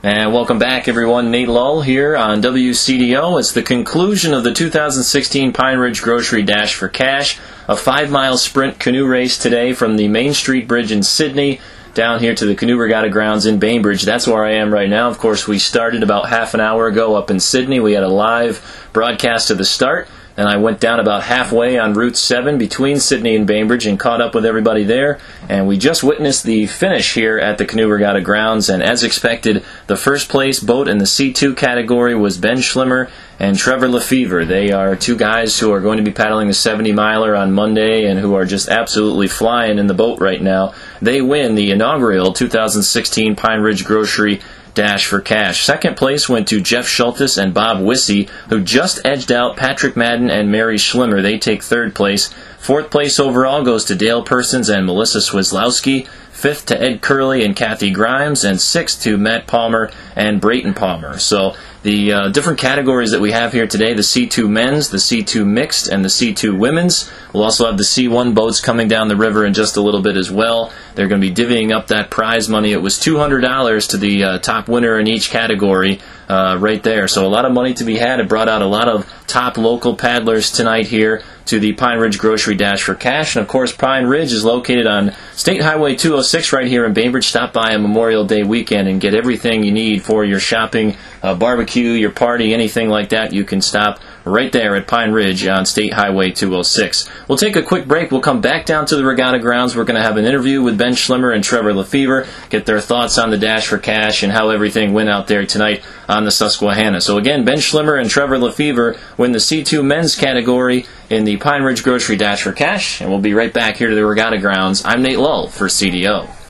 And welcome back, everyone. Nate Lull here on WCDO. It's the conclusion of the 2016 Pine Ridge Grocery Dash for Cash, a 5-mile sprint canoe race today from the Main Street Bridge in Sydney down here to the Canoe Regatta Grounds in Bainbridge. That's where I am right now. Of course, we started about half an hour ago up in Sydney. We had a live broadcast of the start, and I went down about halfway on Route 7 between Sydney and Bainbridge and caught up with everybody there. And we just witnessed the finish here at the Canoe Regatta Grounds. And as expected, the first place boat in the C2 category was Ben Schlimmer and Trevor Lefevre. They are two guys who are going to be paddling the 70-miler on Monday and who are just absolutely flying in the boat right now. They win the inaugural 2016 Pine Ridge Grocery Dash for Cash. Second place went to Jeff Schultes and Bob Wissey, who just edged out Patrick Madden and Mary Schlimmer. They take third place. Fourth place overall goes to Dale Persons and Melissa Swislowski. Fifth to Ed Curley and Kathy Grimes, and sixth to Matt Palmer and Brayton Palmer. So the different categories that we have here today, the C2 men's, the C2 mixed, and the C2 women's. We'll also have the C1 boats coming down the river in just a little bit as well. They're going to be divvying up that prize money. It was $200 to the top winner in each category right there. So a lot of money to be had. It brought out a lot of top local paddlers tonight here to the Pine Ridge Grocery Dash for Cash. And of course, Pine Ridge is located on State Highway 206 right here in Bainbridge. Stop by on Memorial Day weekend and get everything you need for your shopping, barbecue, your party, anything like that. You can stop right there at Pine Ridge on State Highway 206. We'll take a quick break. We'll come back down to the Regatta Grounds. We're going to have an interview with Ben Schlimmer and Trevor Lefevre, get their thoughts on the Dash for Cash and how everything went out there tonight on the Susquehanna. So again, Ben Schlimmer and Trevor Lefevre win the C2 men's category in the Pine Ridge Grocery Dash for Cash, and we'll be right back here to the Regatta Grounds. I'm Nate Lull for CDO.